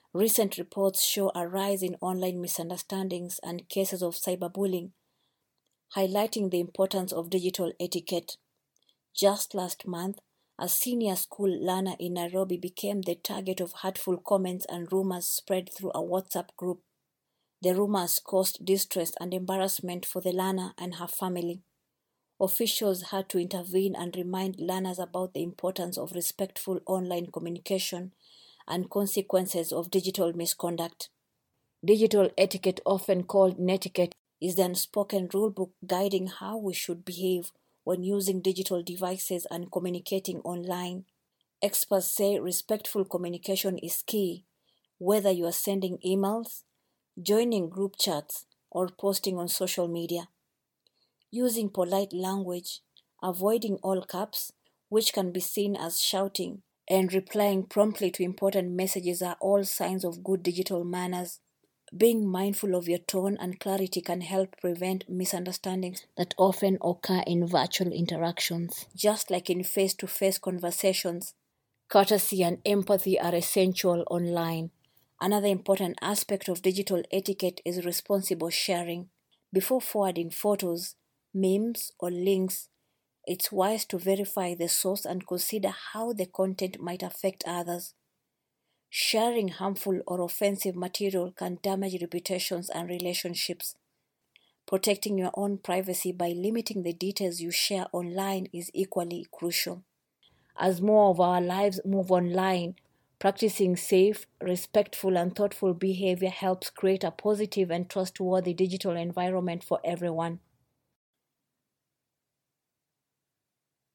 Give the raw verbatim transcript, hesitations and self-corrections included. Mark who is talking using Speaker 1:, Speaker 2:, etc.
Speaker 1: Recent reports show a rise in online misunderstandings and cases of cyberbullying, highlighting the importance of digital etiquette. Just last month, a senior school learner in Nairobi became the target of hurtful comments and rumors spread through a WhatsApp group. The rumors caused distress and embarrassment for the learner and her family. Officials had to intervene and remind learners about the importance of respectful online communication and consequences of digital misconduct. Digital etiquette, often called netiquette, is the unspoken rulebook guiding how we should behave when using digital devices and communicating online. Experts say respectful communication is key, whether you are sending emails, joining group chats, or posting on social media. Using polite language, avoiding all caps, which can be seen as shouting, and replying promptly to important messages are all signs of good digital manners. Being mindful of your tone and clarity can help prevent misunderstandings that often occur in virtual interactions. Just like in face-to-face conversations, courtesy and empathy are essential online. Another important aspect of digital etiquette is responsible sharing. Before forwarding photos, memes, or links, it's wise to verify the source and consider how the content might affect others. Sharing harmful or offensive material can damage reputations and relationships. Protecting your own privacy by limiting the details you share online is equally crucial. As more of our lives move online, practicing safe, respectful, and thoughtful behavior helps create a positive and trustworthy digital environment for everyone.